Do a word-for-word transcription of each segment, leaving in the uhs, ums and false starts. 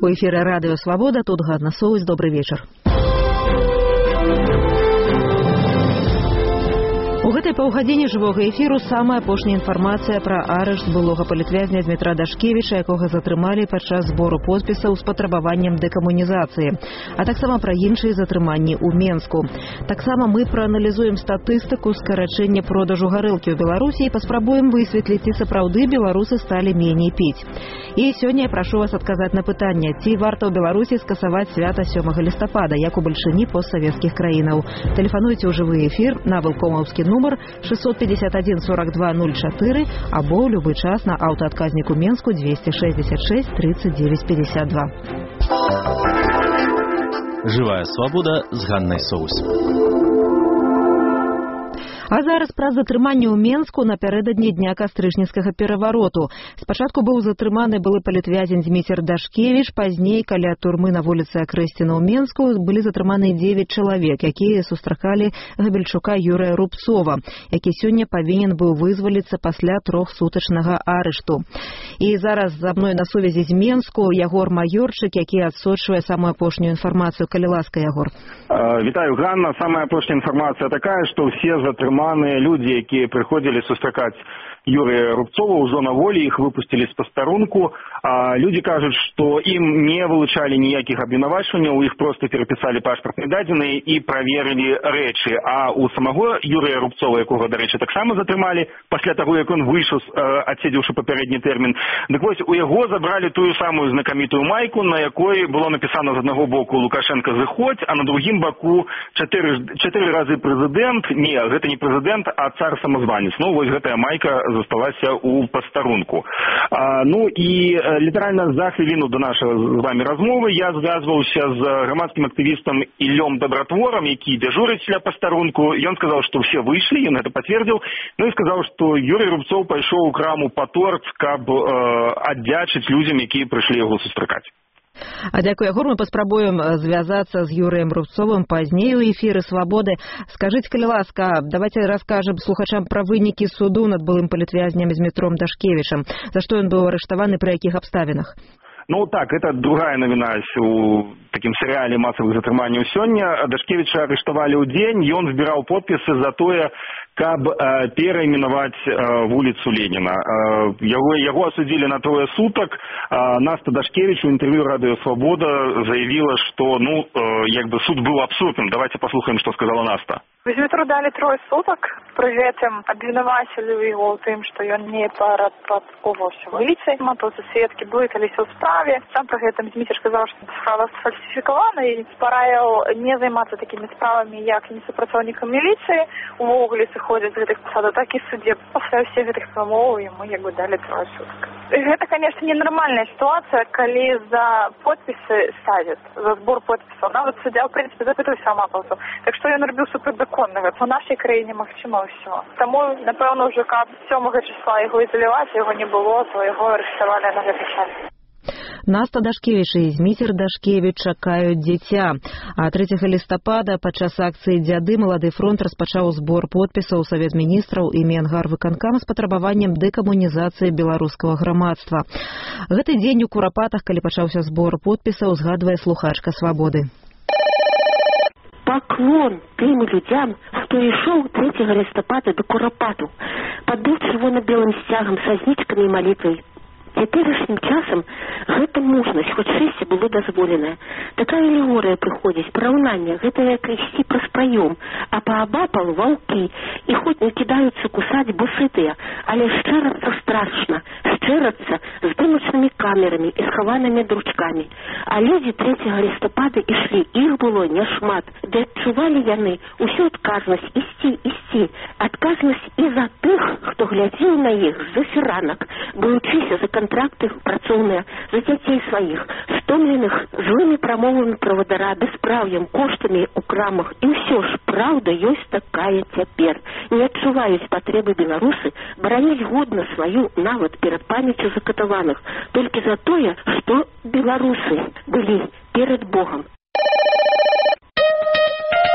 У эфире Радио Свобода, тут Ганна Соус. Добрый вечер. У гэтай паўгадзіне жывога эфіру самая апошняя інфармацыя пра арышт былога палітвязня Дмітра Дашкевіча, якога затрымалі падчас збору подпісаў з патрабаваннем дэкамунізацыі, а таксама пра іншыя затрыманні ў Менску. Таксама мы прааналізуем статыстыку скарачэння продажу гарэлкі ў Беларусі і паспрабуем высветліць, ці сапраўды беларусы сталі меней піць. І сёння я прашу вас адказаць на пытанне, ці варта ў Беларусі скасаваць свята сёмага лістапада, як у бальшыні постсавецкіх краінаў. Тэлефануйце ў жывы эфір на вэлкомаўскі нумар шестьсот пятьдесят один сорок два ноль четыре або ў любы час на аўтаадказніку Менску двести шестьдесят шесть тридцать девять пятьдесят два. Живая свобода з Ганнай Соус. А зараз пра затрыманне ў Менску напярэдадні дня кастрычніцкага перавароту. Спачатку быў затрыманы былы палітвязень Дмітр Дашкевіч, пазней каля турмы на вуліцы Акрэсціна ў Менску былі затрыманы дзевяць чалавек, якія сустракалі Габельчука Юрыя Рубцова, які сёння павінен быў вызваліцца пасля трохсутачнага арышту. І зараз за мной на сувязі з Менску Ягор Маёрчык, які адсочвае самую апошнюю інфармацыю. Калі ласка, Ягор. Вітаю, Ганна. Самая апошняя інфармацыя такая, што ўсе затрыманы люди, якія прыходзілі сустракаць Юрия Рубцова ўжо на волі, іх выпусцілі з пастарунку. А люди кажуць, што ім не вылучалі ніякіх абвінавачванняў, іх проста перапісалі пашпартныя дадзеныя і праверылі рэчы. А у самого Юрия Рубцова, якога, дарэчы, таксама затрымалі пасля таго, як он выйшаў, адседзеўшы папярэдні тэрмін, дык вось у яго забралі тую самую знакамітую майку, на якой было напісана з аднаго боку «Лукашенко зыходзь», а на другім баку чатыры, чатыры разы прэзідэнт. Не, гэта не прэзідэнт, а цар-самазванец. Ну, вось гэтая майка засталася у пастарунку. А, ну і літаральна за хвіліну до нашай з вами размовы я звязваўся з грамадскім актывістам Іллём Дабратворам, які дзяжурыць ля пастарунку. Ён сказаў, што ўсе выйшлі, ён гэта пацвердзіў. Ну і сказаў, што Юрий Рубцоў пайшоў у краму па торт, каб э, аддзячыць людзям, якія прыйшлі яго сустракаць. А дзякую, Ягор, мы паспрабуем звязацца з Юрыем Рубцовым пазней у эфіры Свабоды. Скажыце, калі ласка, давайте раскажам слухачам пра вынікі суду над былым палітвязням Дмітром Дашкевічам. За што ён быў арыштаваны, пры якіх абставінах? Ну так, это другая навіна у такім серыяле масавых затрыманняў сёння. Дашкевіча арыштавалі ў дзень, ён збіраў подпісы за тое, каб э, перайменаваць э, вуліцу Леніна. Э, яго, яго асудзілі на трое сутак. Э, Наста Дашкевіч у інтэрв'ю Радыё Свабода заявіла, што ну, э, як бы суд быў абсурдным. Давайте послухаем, што сказала Наста. Дмітру далі трое сутак, пры гэтым абвінавацілі яго ў тым, што ён не парадкоўваўся вуліцай, матоўцы сведкі блыталіся ў справе. Сам пры гэтым Дмітр сказаў, што справа сфальсіфікавана і параіў не займацца такімі справамі, як несупрацоўнікам міліцыі, увогуле сыходзяць з гэтых пасадаў, так і суддзе. Пасля ўсіх гэтых прамоваў яму як бы далі трое сутак. Гэта, конечно, ненармальная ситуация, калі за подписы садят, за сбор подписов. Нават суддя, в принципе, запытываўся аматаўцаў. Так што ён рабіў супрацьзаконнага. По нашай краіне магчыма ўсё. Таму, напэўна, ўжо каб сёмага числа яго ізаляваць, яго не было, то яго арыштавалі на гэты час. Наста Дашкевіч і Дмітр Дашкевіч чакаюць дзіця. А трэцяга лістапада падчас акцыі «Дзяды» Малады фронт распачаў збор подпісаў Савет міністраў і Менгарвыканкам з патрабаваннем дэкамунізацыі беларускага грамадства. Гэты дзень у Курапатах, калі пачаўся збор подпісаў, згадвае слухачка Свабоды. Поклон тым людям, хто ішоў трэцяга лістапада да Курапату, пад чырвона-белым сцягам са знічкамі і малітвай. Цяперашнім часам гэта мужнасць, хоць шэсце было дазволенае. Такая алегорыя прыходзіць, параўнанне, гэта як ісці праз праём, а паабапал ваўкі, і хоць не кідаюцца кусаць, бо сытыя, але шчэрацца страшна, шчэрацца з дымачнымі камерамі і схаванымі дручкамі. А людзі трэцяга лістапада ішлі, іх было няшмат, ды адчувалі яны ўсю адказнасць ісці, ісці, адказнасць і за тых, хто глядзеў на іх з-за фіранак, баючыся за контракты працоўныя, за дзяцей сваіх, стомленых злымі прамовамі правадара, бяспраўем, коштамі ў крамах. І ўсё ж, праўда ёсць такая цяпер. Не адчуваюць патрэбы беларусы бараніць годна сваю нават перад памяццю закатаваных, толькі за тое, што беларусы былі перад Богам.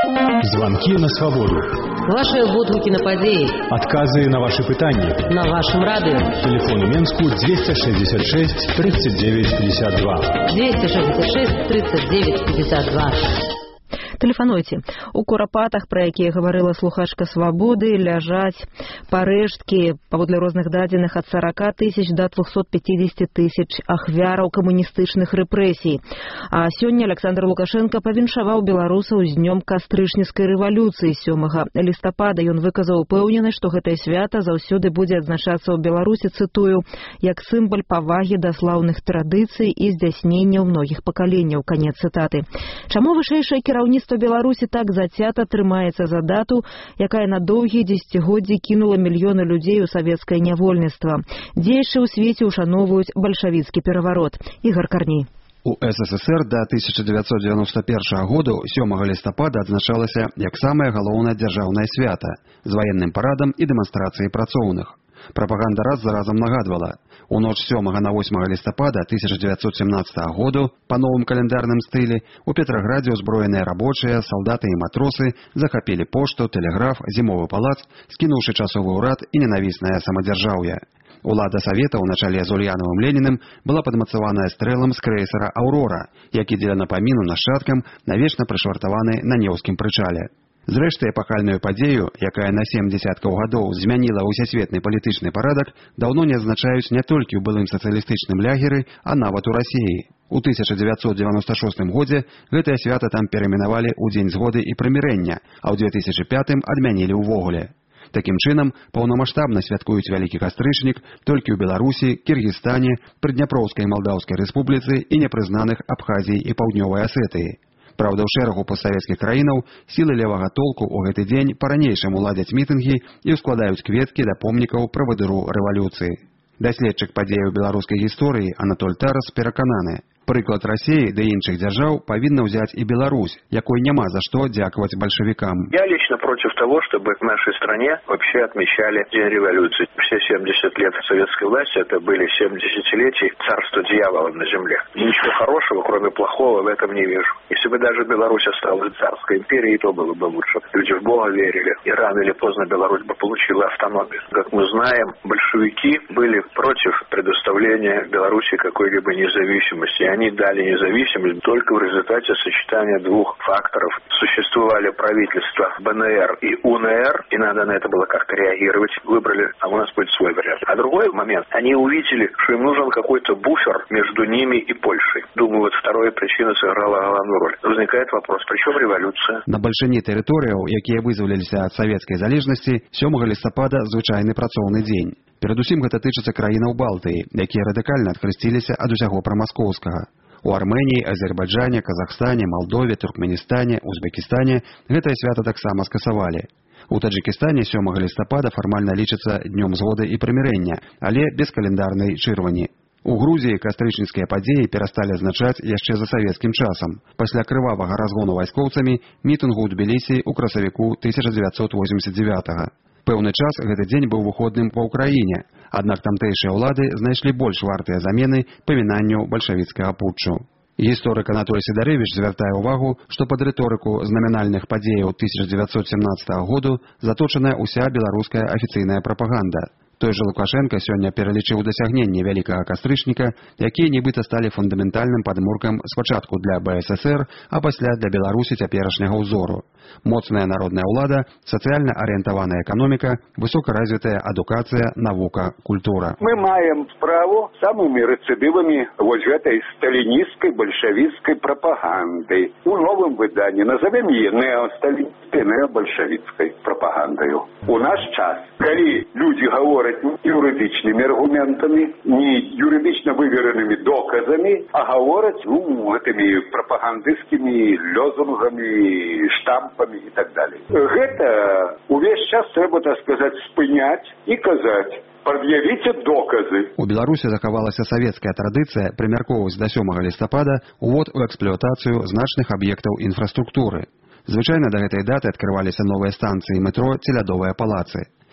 Звонки на свободу. Ваши водгуки на падеи. Отказы на ваши пытания. На вашем радио. Телефон у Менску двести шестьдесят шесть тридцать девять пятьдесят два. двести шестьдесят шесть тридцать девять пятьдесят два. Тэлефануйце. У курапатах, пра якія гаварыла слухачка «Свабоды», ляжаць парэшткі, паводле розных дадзеных, ад сорока тысяч до двухсот пятидесяти тысяч ахвяраў камуністычных рэпрэсій. А сёння Александр Лукашенко павіншаваў беларусаў з днём кастрычніцкай рэвалюцыі сёмага лістапада. Ён выказаў упэўненасць, што гэтае свята заўсёды будзе адзначацца ў Беларусі, цытую, як сімвал павагі да слаўных традыцый і здзяйснення ў многіх пакаленняў. Канец цытаты. Чаму вышэйшае кіраўніцтва Беларусі так зацята трымаецца за дату, якая на доўгія дзесяцігоддзі кінула мільёны людзей у савецкае нявольніцтва? Дзейшы ў свеце ушаноўваюць бальшавіцкі пераварот. Ігор Карней. У СССР до тысяча девятьсот девяносто первого году сёмага лістапада адзначалася як самае галоўнае дзяржаўнае свята з ваенным парадам і дэманстрацыяй працоўных. Прапаганда раз за разом нагадвала: у ноч сёмага на восьмага лістапада тысяча девятьсот семнадцатого году по новым календарным стылі у Петраградзе ўзброеныя рабочыя, салдаты і матросы захапілі пошту, тэлеграф, зімовы палац, скінуўшы часовы ўрад і ненавіснае самадзяржаўе. Улада Савета ў начале з Ульянавым Леніным была падмацаваная стрэлам з крэйсера «Аўрора», які дзеля напаміну нашчадкам навечна прышвартаваны на Неўскім прычале. Зрэшты, эпахальную падзею, якая на сем дзясяткаў гадоў змяніла ўсесветны палітычны парадак, даўно не адзначаюць не толькі ў былым сацыялістычным лягеры, а нават у Расіі. У тысяча девятьсот девяносто шостым годзе гэтае свята там перайменавалі ў Дзень згоды і прымірэння, а ў две тысячи пятым адмянілі ўвогуле. Такім чынам, паўнамаштабна святкуюць вялікі кастрычнік толькі ў Беларусі, Кіргізстане, Прыдняпроўскай Малдаўскай рэспубліцы і непрызнаных Абхазіі і Паўднёвай Асетыі. Праўда, ў шэрагу постсавецкіх краінаў сілы левага толку ў гэты дзень па-ранейшаму ладзяць мітынгі і ўскладаюць кветкі да помнікаў правадыру рэвалюцыі. Даследчык падзеяў беларускай гісторыі Анатоль Тарас перакананы: прыклад Расіі ды іншых дзяржаў павінна ўзяць і Беларусь, якой няма за што дзякаваць бальшавікам. Я лично против того, чтобы в нашей стране вообще отмечали День революции. Все семьдесят лет советской власти это были семь десятилетий царства дьявола на земле. И ничего хорошего, кроме плохого, в этом не вижу. Если бы даже Беларусь осталась царской империей, то было бы лучше. Люди в Бога верили, и рано или поздно Беларусь бы получила автономию. Как мы знаем, большевики были против предоставления Беларуси какой-либо независимости. Они дали независимость только в результате сочетания двух факторов. Существовали правительства БНР и УНР, и надо на это было как-то реагировать. Выбрали, а у нас будет свой вариант. А другой момент, они увидели, что им нужен какой-то буфер между ними и Польшей. Думаю, вот вторая причина сыграла главную роль. Возникает вопрос, при чем революция? На бальшыні тэрыторыяў, якія вызваліліся ад савецкай залежнасці, сёмага лістапада звычайны працоўны дзень. Перадусім гэта тычыцца краінаў Балтыі, якія радыкальна адхрысціліся ад усяго прамаскоўскага. У Арменіі, Азербайджане, Казахстане, Малдове, Туркменістане, Узбекістане гэтае свята таксама скасавалі. У Таджикістане сёмага лістапада фармальна лічыцца днём згоды і прымірэння, але без календарнай чырвані. У Грузіі кастрычніцкія падзеі перасталі азначаць яшчэ за савецкім часам. Пасля крывавага разгону вайскоўцамі мітынгу ў Тбілісі ў красавіку тысяча девятьсот восемьдесят девятого. Пэўны час гэты дзень быў выходным па ўкраіне, аднак тамтэйшыя ўлады знайшлі больш вартыя замены памінанню бальшавіцкага путчу. Гісторык Анатоль Сідарэвіч звяртае ўвагу, што пад рыторыку знамінальных падзеяў тысяча девятьсот семнадцатого году заточаная ўся беларуская афіцыйная прапаганда. Той жа Лукашенко сёння пералічыў дасягненні вялікага кастрычніка, якія нібыта сталі фундаментальным падмуркам спачатку для БССР, а пасля для Беларусі цяперашняга ўзору. Моцная народная ўлада, сацыяльна арыентаваная эканоміка, высокаразвітая адукацыя, навука, культура. Мы маем справу самымі рэцыдывамі вось гэтай сталінісцкай бальшавіцкай прапаганды. У новым выданні назовем яе неосталінскай, необальшавіцкай прапагандаю. У наш час, калі людзі гавораць не юрыдычнымі аргументамі, не юрыдычна выверенымі доказамі, а гавораць ну, гэтымі прапагандысцкімі лозунгамі, штампамі і так далее. Гэта увесь час трэба, так сказаць, спыняць і казаць: «Прад'явіце доказы». У Беларусі захавалася савецкая традыцыя прымяркоўваць да сёмага лістапада увод у эксплуатацыю значных аб'ектаў інфраструктуры. Звычайна да гэтай даты адкрываліся новыя станцыі метро ці лядовыя палацы.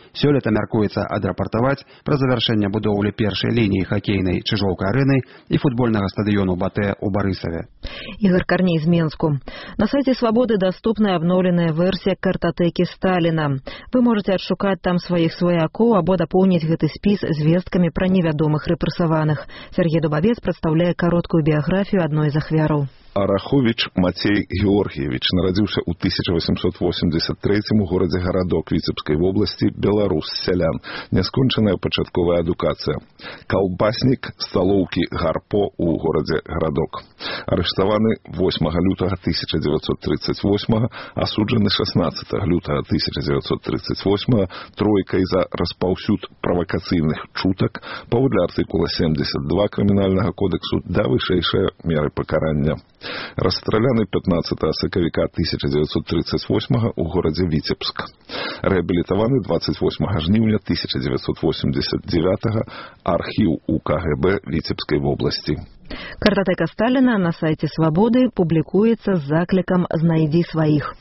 Сёлета мяркуецца адрапартаваць пра завяршэнне будоўлі першай лініі хакейнай Чыжоўка-арэны і футбольнага стадыёну Батэ ў Барысаве. Игорь Корней из Менску. На сайте «Свободы» доступна обновленная версия картотеки Сталина. Вы можете отшукать там своих свояков, або дополнить гэты спіс звесткамі пра невядомых рэпрэсаваных. Сергей Дубовец прадстаўляе кароткую біяграфію адной з ахвяраў. Арахович Мацей Георгиевич нарадзіўся ў тысяча восемьсот восемьдесят третьем у горадзе Гарадок Віцебскай вобласці, Беларус, сялян, няскончаная пачатковая адукацыя. Калбаснік сталоўкі Гарпо ў горадзе Гарадок. Арыштаваны восьмага лютага тысяча девятьсот тридцать восьмого, асуджаны шестнадцатого лютага тысяча девятьсот тридцать восьмого тройкай за распаўсюд правакацыйных чутак паводле артыкула семьдесят два Крымінальнага кодексу да вышэйшыя меры пакарання. Расстраляны пятнадцатого сакавіка тысяча девятьсот тридцать восьмого у горадзе Віцебск. Рэабілітаваны двадцать восьмага жніўня тысяча девятьсот восемьдесят девятого архіў у ка гэ бэ Віцебскай вобласці. Картотека Сталина на сайте «Свободы» публикуется с закликом «Знайди своих».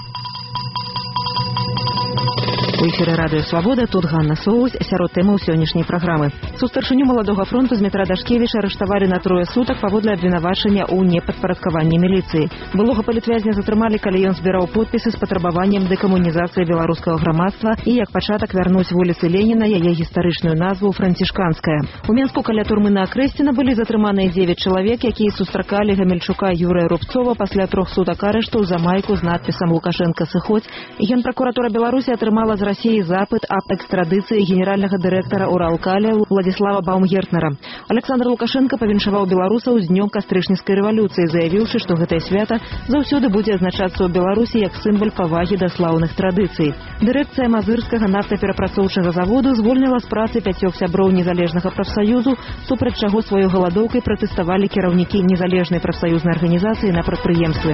У эфіры радыё «Свабода», тут Ганна Соусь, сярод тэмаў сённяшняй праграмы. Сустарчыню маладога фронту Дмітра Дашкевіча арыштавалі на трое сутак паводле абвінавачання ў непадпарадкаванні міліцыі. Былога палітвязня затрымалі, калі ён збіраў подпісы з патрабаваннем дэкамунізацыі беларускага грамадства і як пачатак вярнуць вуліцы Леніна яе гістарычную назву Францішканская. У Менску каля турмы на Акрэсціна былі затрыманыя дзевяць чалавек, якія сустракалі Гамельчука Юрыя Рубцова пасля трох сутак арышту за майку з надпісам «Лукашенко сыходзь». Генпракуратура Беларусі атрымала з России запыт об экстрадиции генерального директора Уралкаля Владислава Баумгертнера. Александр Лукашенко павіншаваў беларусаў з днём кастрычніцкай рэвалюцыі, заявіўшы, што гэтае свята заўсёды будзе азначацца ў Беларусі як сімвал павагі да слаўных традыцый. Дырэкцыя Мазырскага нафтаперапрацоўчага заводу звольніла з працы пяцёх сяброў незалежнага прафсаюзу, супраць чаго сваёй галадоўкай пратэставалі кіраўнікі незалежнай прафсаюзнай арганізацыі на прадпрыемстве.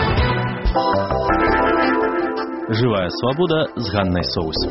Живая свобода з Ганнай Соусь.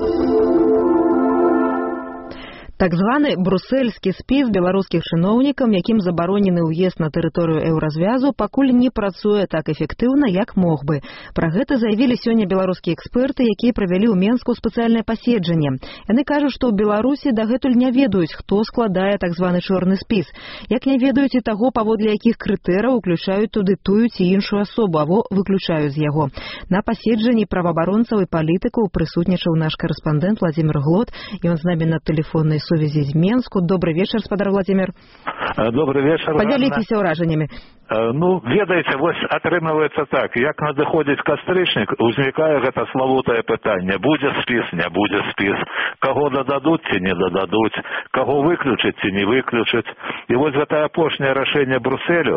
Так званы брусельскі спіс беларускіх чыноўнікаў, якім забаронены ўезд на тэрыторыю еўразвязу, пакуль не працуе так эфектыўна, як мог бы. Пра гэта заявілі сёння беларускія эксперты, якія правялі ў Менску спецыяльнае паседжанне. Яны кажуць, што ў Беларусі дагэтуль не ведаюць, хто складае так званы чорны спіс. Як не ведаюць і таго, паводле якіх крытэраў уключаюць туды тую ці іншую асобу, або выключаюць з яго. На паседжанні праваабаронцаў і палітыкаў прысутнічаў наш карэспандэнт Владимир Глот, і он з намі на тэлефоннай сувязі з Менску. Добрый вечер, спадар Владимир. Добрый вечер. Подзяліцеся ўражаннямі. Ну, ведаеце, вось атрымліваецца так, як надыходзіць кастрычнік, узнікае гэта славутае пытанне: будзе спіс, не будзе спіс, каго дададуць ці не дададуць, каго выключыць ці не выключыць. І вось гэта апошняе рашэнне Брусселю,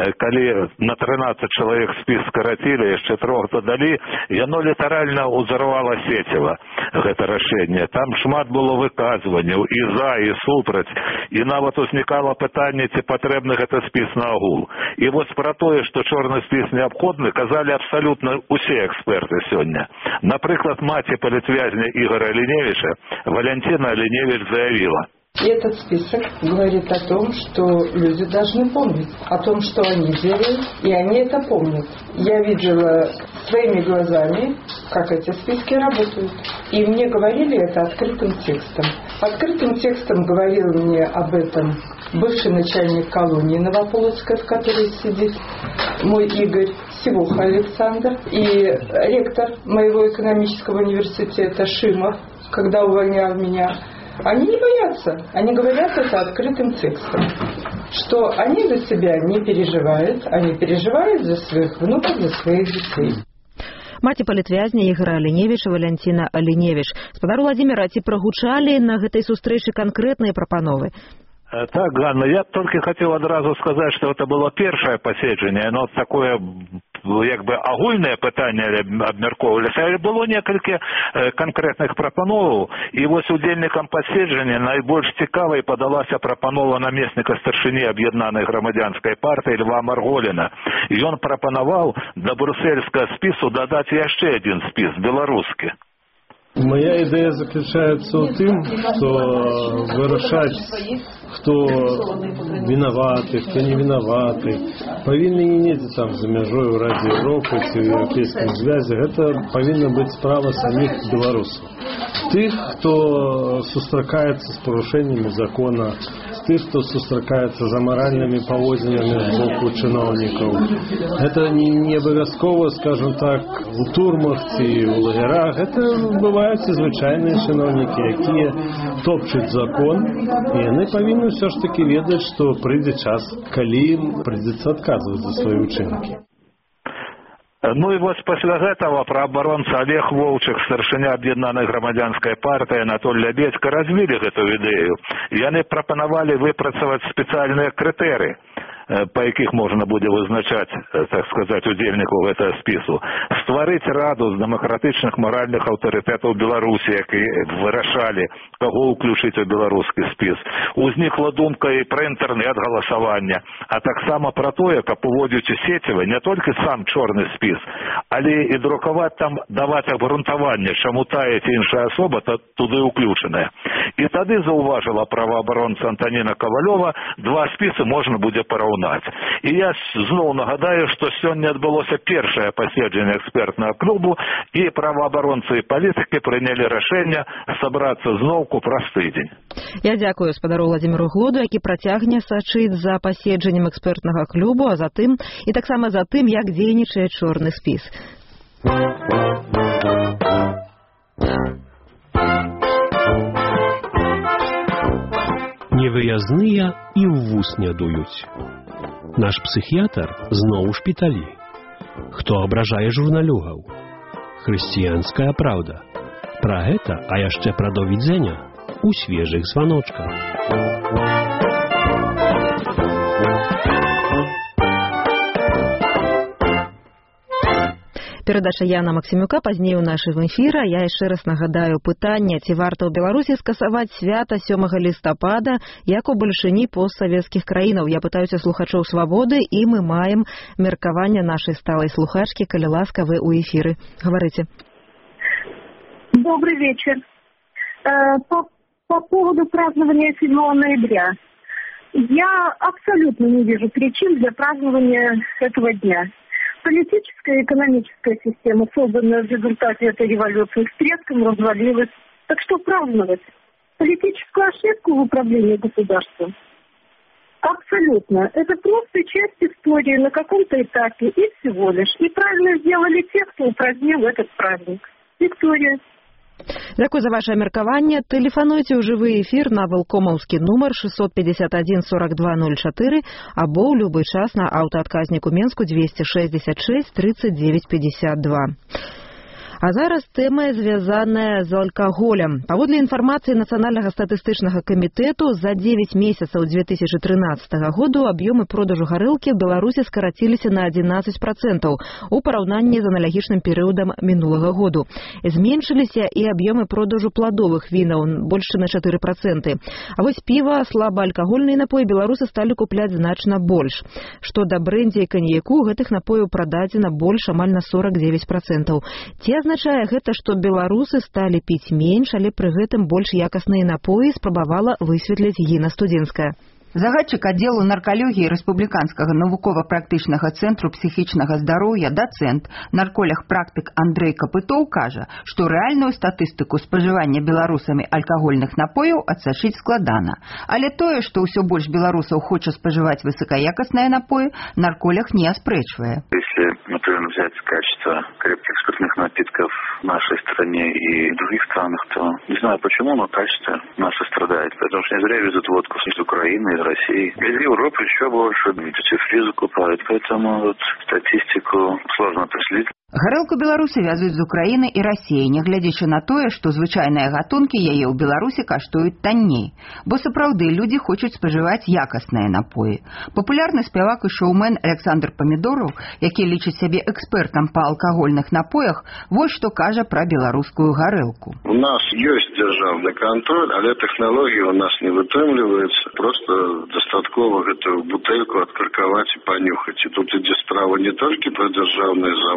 калі на трынаццаць чалавек спіс скарацілі, яшчэ трох дадалі, яно літаральна ўзарвала сеціва, гэта рашэнне. Там шмат было выказванняў і за, і супраць, і нават узнікала пытанне, ці патрэбны гэта спіс наогул. І вось пра тое, што чорны спіс неабходны, казалі абсалютна усе эксперты сёння. Напрыклад, маці палітвязня Игоря Аліневіча, Валентина Аліневич, заявила: Этот список говорит о том, что люди должны помнить, о том, что они делают, и они это помнят. Я видела своими глазами, как эти списки работают. И мне говорили это открытым текстом. Открытым текстом говорил мне об этом бывший начальник колонии Новополоцкой, в которой сидит мой Игорь Сивуха Александр, и ректор моего экономического университета Шимов, когда увольнял меня. Они не боятся, они говорят это открытым текстом, что они за себя не переживают, они переживают за своих внуков, за своих детей. Маці палітвязня Ігора Аліневіча Валентина Аліневіч. Спадар Владимира, ці прагучалі на гэтай сустрэчы канкрэтныя прапановы? Так, Ганна, я только хотел одразу сказать, что это было першае паседжанне, оно такое, як бы, агульнае пытанне абмяркоўваліся, але было некалькі канкрэтных прапановаў, і вось удзельнікам паседжання найбольш цікавай падалася прапанова намесніка старшыні аб'яднанай грамадзянскай партыі Льва Марголіна. Ён прапанаваў да брусельскага спісу дадаць яшчэ адзін спіс, беларускі. Моя идея заключается в том, что вырашать, кто виноваты, кто не виноваты, повинны не недзе там за мяжой ради Европы ці ў еўрапейскім звязі. Гэта павінна быць справа самих беларусаў. Тых, хто сустракаецца з парушэннямі закона, з тых, хто сустракаецца за маральнымі паводзінамі з боку чыноўнікаў. Гэта не, не абавязкова, скажем так, у турмах ці ў лагерах. Гэта бываюць і звычайныя чыноўнікі, якія топчуць закон, і яны павінны ўсё ж таки ведаць, што прыйдзе час, калі ім прыйдзецца адказваць за свае ўчынкі. Ну і вось пасля гэтага праабаронца Олег Волчак, старшыня аб'яднанай грамадзянскай партыі Анатоль Лябедзька развілі гэту ідэю. Яны прапанавалі выпрацаваць спецыяльныя крытэрыі, па якіх можна будзе вызначаць, так сказаць, удзельнікаў гэтага спісу. Стварыць раду з дэмакратычных маральных аўтарытэтаў Беларусі, якія вырашалі, каго ўключыць у беларускі спіс. Узнікла думка і пра інтэрнэт галасавання, а таксама пра тое, каб уводзіць у сеціве не толькі сам чорны спіс, але і друкаваць там, даваць абгрунтаванне, чаму тая ці іншая асоба туды ўключаная. І тады заўважыла праваабаронца Антаніна Кавалёва, два спісы можна будзе параўнаць. І я зноў нагадаю, што сёння адбылося першае паседжанне экспертнага клубу, і праваабаронцы і палітыкі прынялі рашэнне сабрацца зноўку праз тыдзень. Я дзякую спадару Владзіміру Глоду, які працягне сачыць за паседжаннем экспертнага клубу, а затым і таксама за тым, як дзейнічае чорны спіс. Невыязныя і ў вус не дуюць. Наш псіхіятр зноў у шпіталі. Хто абражае журналюгаў? Хрысціянская праўда. Пра гэта, а яшчэ пра до відзення у свежых званочках. Перадача Яна Максімюка пазней у нашым эфіры. Я яшчэ раз нагадаю пытанне, ці варта ў Беларусі скасаваць свята сёмага лістапада, як у бальшыні постсавецкіх краінаў. Я пытаюся слухачоў Свабоды, і мы маем меркаванне нашай сталай слухачкі, калі ласка, вы ў эфіры. Говорите. Добрый вечер. По, по поводу празднования седьмого ноября. Я абсолютно не вижу причин для празднования этого дня. Политическая и экономическая система, созданная в результате этой революции, с треском развалилась. Так что праздновать? Политическую ошибку в управлении государством? Абсолютно. Это просто часть истории на каком-то этапе и всего лишь. И правильно сделали те, кто упразднил этот праздник. Виктория. Дзякуй за ваше меркаванне. Тэлефануйце ў жывы эфір на валкомаўскі нумар шестьсот пятьдесят один сорок два ноль четыре або ў любы час на аўтаадказніку Менску двести шестьдесят шесть тридцать девять пятьдесят два. А зараз тэма звязаная з алкаголем. Паводле інфармацыі Нацыянальнага статыстычнага камітэту, за девять месяцаў две тысячи тринадцатого году аб'ёмы продажу гарэлкі ў Беларусі скараціліся на одиннадцать процентов у параўнанні з аналагічным перыядам мінулага году. Зменшыліся і аб'ёмы продажу пладовых вінаў, больш на четыре процента. А вось піва, слабаалкагольныя напоі беларусы сталі купляць значна больш. Што да брэндзі і каньяку, гэтых напояў прададзена больш амаль на сорок девять процентов. Ці азначае гэта, што беларусы сталі піць менш, але пры гэтым больш якасныя напоі, спрабавала высветліць Гіна Студзенская. Загадчык аддзелу наркалогіі Рэспубліканскага навукова-практычнага цэнтру псіхічнага здароўя, дацэнт, нарколог-практык Андрэй Капытоў кажа, што рэальную статыстыку спажывання беларусамі алкагольных напояў адсачыць складана. Але тое, што ўсё больш беларусаў хоча спажываць высокаякасныя напоі, нарколог не аспрэчвае. Если, например, взять качество крепких спиртных напитков в нашей стране и в других странах, то не знаю почему, но качество наше страдает. Потому что не зря везут водку из Украины, из России. Из Европы еще больше, антифриз закупают. Поэтому вот статистику сложно определить. Гарэлку беларусы вязуць з Украіны і Расіі, нягледзячы на тое, што звычайныя гатункі яе ў Беларусі каштуюць танней. Бо сапраўды людзі хочуць спажываць якасныя напоі. Папулярны спявак і шоумен Александр Памідораў, які лічыць сябе экспертам па алкагольных напоях, вось што кажа пра беларускую гарэлку. У нас ёсць дзяржаўны кантроль, але тэхналогіі у нас не вытрымліваюцца. Просто дастаткова гэтую бутэльку адкаркаваць і панюхаць. І тут ідзе справа не толькі пра дзяржаўныя заводы,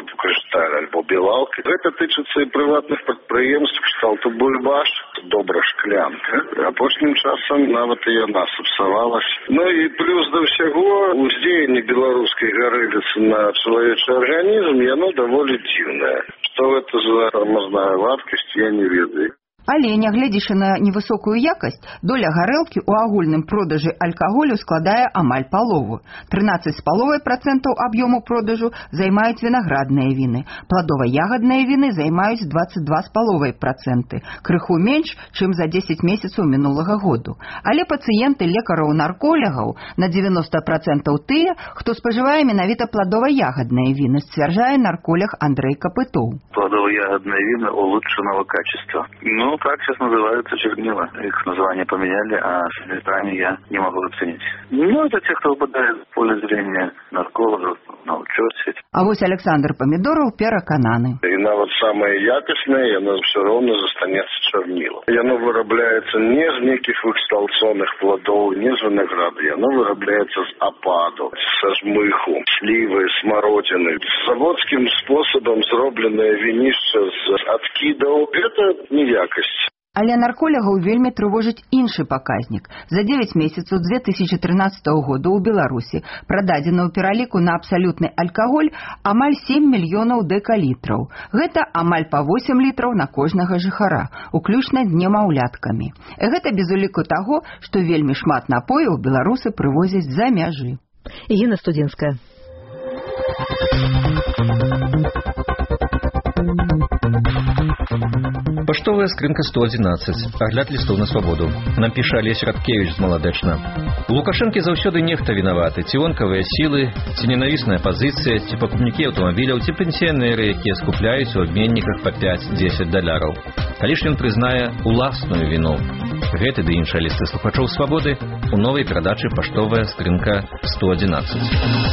Букрешталь альбо Белалка. Гэта тычыцца і прыватных прадпрыемств, кшталту Бульбаш, добра шклянка. Апошнім часам нават і яна сапсавалась. Ну і плюс да ўсяго, уздзеянне беларускай гарэліцы на чалавечы арганізм, яно даволі дзіўнае. Што гэта за тармазная вадкасць, я не ведаю. Але, нягледзячы на невысокую якасць, доля гарэлкі ў агульным продажы алкаголю складае амаль палову. трынаццаць з паловай працэнтаў аб'ёму продажу займаюць вінаградныя віны. Пладова-ягадныя віны займаюць дваццаць два з паловай працэнты, крыху менш, чым за дзесяць месяцаў мінулага году. Але пацыенты лекараў-нарколягаў на дзевяноста працэнтаў тыя, хто спажывае менавіта пладова-ягадныя віны, сцвярджае нарколях Андрей Копытоў. Плодово-ягодные вина улучшенного качества. Ну, как сейчас называются чернила. Их название поменяли, а содержание я не могу оценить. Ну, это те, кто попадает в поле зрения наркологов на учете. А вот Александр Помидоров перакананы. И нават самое якостное, оно все равно застанется чернилом. И оно вырабляется не из неких эксталционных плодов, не из винограда. Оно вырабляется с опаду, со жмыху, сливы, смородины. Заводским способом зробленное винище с откидов – это не якость. Але нарколягаў вельмі трывожыць іншы паказнік. За дзевяць месяцаў две тысячи тринадцатого года ў Беларусі прададзена ў пераліку на абсалютны алкаголь амаль сем мільёнаў дэкалітраў. Гэта амаль па восемь літраў на кожнага жыхара, уключна немаўляткамі. Гэта без уліку таго, што вельмі шмат напояў беларусы прывозяць з-за мяжы. Ірына Студзінская. Паштовая скрынка сто адзінаццаць. Агляд лістоў на свабоду. Нам піша Алесь Радкевіч з Маладэчна. У Лукашэнкі заўсёды нехта вінаваты. Ці вонкавыя сілы, ці ненавісная пазіцыя, ці пакупнікі аўтамабіляў, ці пенсіянеры, якія скупляюць у абменніках па пяць-дзесяць даляраў. Калі ж ён прызнае уласную віну. Гэты ды іншыя лісты слухачоў свабоды у новай перадачы «Паштовая скрынка сто адзінаццаць».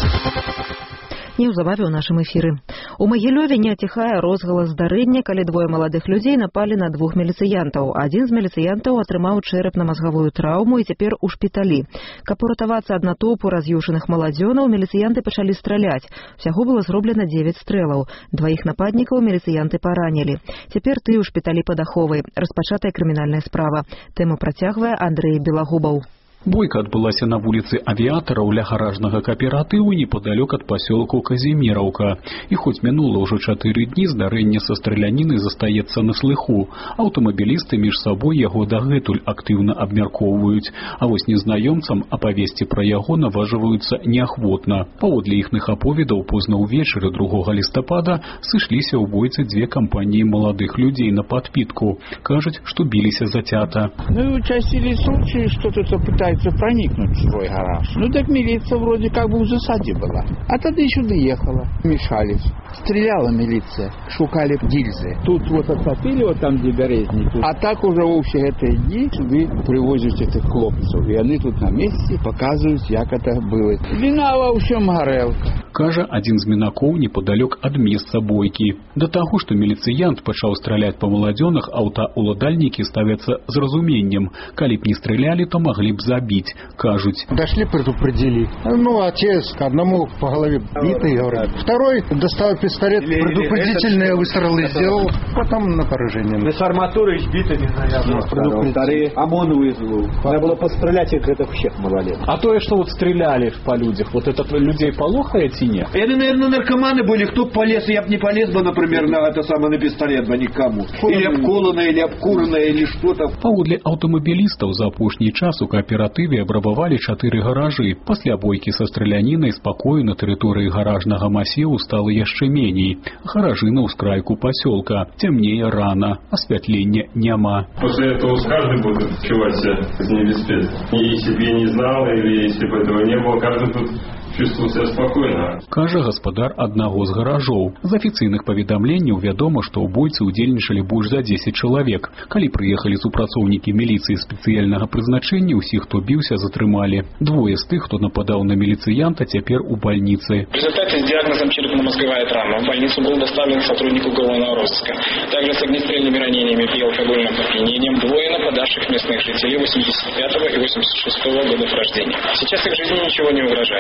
Неўзабаве ў нашым эфіры. У Магілёве не аціхае розгалас здарэння, калі двое маладых людзей напалі на двух міліцыянтаў. Адзін з міліцыянтаў атрымаў чэрапна-мазгавую траўму і цяпер у шпіталі. Каб уратавацца ад натоўпу раз'юшаных маладзёнаў, міліцыянты пачалі страляць. Усяго было зроблена дзевяць стрэлаў. Дваіх нападнікаў міліцыянты паранілі. Цяпер ты ў шпіталі пад Аховай. Распачатая крымінальная справа. Тэму працягвае Андрэй Белагубаў. Бойка адбылася на вуліцы Авіатараў ля гаражнага кааператыву непадалёк ад пасёлку Казіміраўка. І хоць мінула ўжо чатыры дні, здарэнне са страляніны застаецца на слыху. Аўтамабілісты між сабой яго дагэтуль актыўна абмяркоўваюць. А вось незнаёмцам апавесці пра яго наважваюцца неахвотна. Паводле іхных аповедаў, позна ўвечары другога лістапада сышліся ў бойцы дзве кампаніі маладых людзей на падпітку. Кажуць, што біліся зацята. Ну, участили случаи, что кто-то пытается проникнуть в свой гараж. Ну так милиция вроде как бы в засаде была. А тогда сюда ехала. Мешались. Стреляла милиция. Шукали гильзы. Тут вот отцепили, вот там где березник. А так уже во все эти дни сюда привозят этих хлопцев. И они тут на месте показывают, как это было. Вина во всем горелка. Кажа адзін з мінакоў непадалёк ад месца бойкі. Да таго, што міліцыянт пачаў страляць па маладзёнах, аўтаўладальнікі ставяцца з разуменнем. Калі б не стрэлялі, то маглі б забіць, кажуць. Дошли, предупредили. Ну, отец к одному по голове битый, говорит. Второй достал пистолет, предупредительные выстрелы сделал, потом на поражение. Без арматуры избиты, не знаю. Предупредили. ОМОН вызвал. Надо было пострелять их, это всех малолет. А то, что вот стреляли по людях, вот это людей полохаете? Нет. Это, наверное, наркоманы были. Кто полез, я бы не полез бы, например, на это самое, на пистолет бы никому. Или обколанное, или обкуренное, или что-то. Паводле аўтамабілістаў за апошні час у кааператыве абрабавалі чатыры гаражы. Пасля бойкі са стралянінай спакою на тэрыторыі гаражнага масіву стала яшчэ меней. Гаражы на ўскрайку пасёлка. Цямнее рана, асвятлення няма. После этого каждый будет чувствовать себя небезпечно. Если бы я не знал, или если бы этого не было, каждый тут чувствовал себя спокойно. Кажа гаспадар аднаго з гаражоў. З афіцыйных паведамленняў вядома, што ў бойцы ўдзельнічалі больш за дзесяць чалавек. Калі прыехалі супрацоўнікі міліцыі спецыяльнага прызначэння, усіх, хто біўся, затрымалі. Двое з тых, хто нападаў на міліцыянта, цяпер у бальніцы. В результате с диагнозом черепно-мозговая травма в больницу был доставлен сотрудник уголовного розыска. Также с огнестрельными ранениями и алкогольным опьянением двое нападавших местных жителей восемьдесят пятого и восемьдесят шестого годов рождения. Сейчас их жизни ничего не угрожает.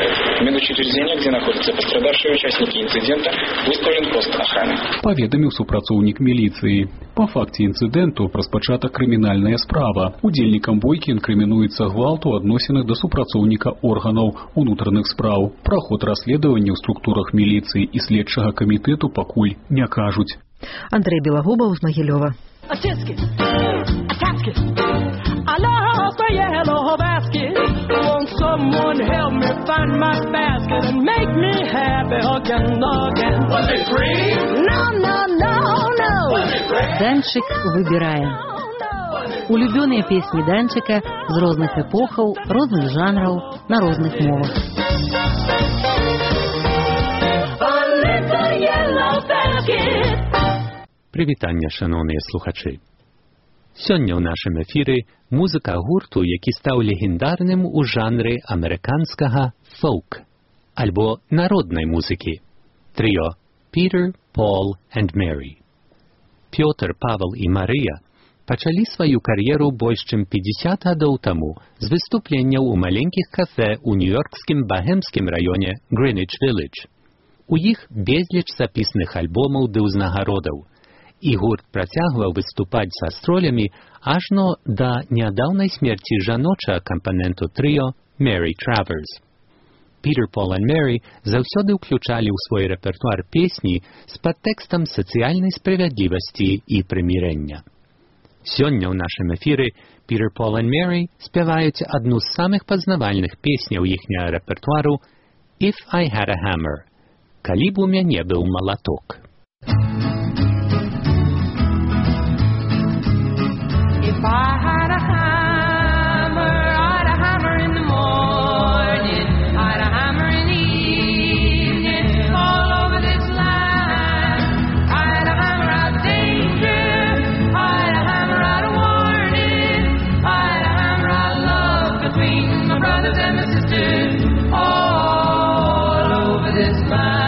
В медучреждениях, где находятся пострадавшие участники инцидента, выставлен пост охраны. Паведаміў супрацоўнік міліцыі. Па факце інцыдэнту распачата крымінальная справа. Удзельнікам бойкі інкрымінуецца гвалт у адносінах да супрацоўніка органаў унутраных спраў. Пра ход расследавання ў структурах міліцыі і следчага камітэту пакуль не кажуць. Андрей Белагубаў з Магілёва. I lost a yellow basket. Won't someone help me find my basket and make me happy again, again? Was it free? No, no, no, no. Данчик выбирае. Улюбёныя песні Данчика з розных эпохаў, розных жанраў, на розных мовах. A little yellow basket. Прывітанне, шаноўныя слухачы. Сёння ў нашым эфіры музыка гурту, які стаў легендарным у жанры амерыканскага фолк, альбо народнай музыкі. Трыё Peter, Paul and Mary. Пётр, Павел і Марыя пачалі сваю кар'еру больш чым пятьдесят гадоў таму з выступленняў у маленькіх кафе ў нью-ёркскім багемскім раёне Greenwich Village. У іх безліч запісных альбомаў ды ўзнагародаў. І гурт працягваў выступаць са стролямі ажно да нядаўнай смерці жаночага кампаненту трыё Mary Travers. Peter, Paul and Mary заўсёды ўключалі ў свой рэпертуар песні з падтэкстам сацыяльнай справядлівасці і прымірэння. Сёння ў нашым эфіры Peter, Paul and Mary спяваюць адну з самых пазнавальных песняў іхняга рэпертуару «If I Had a Hammer» – «Калі б у мяне быў малаток». If I had a hammer, I'd a hammer in the morning, I'd a hammer in the evening, all over this land. I'd a hammer out danger, I'd a hammer out warning, I'd a hammer out love between my brothers and my sisters, all over this land.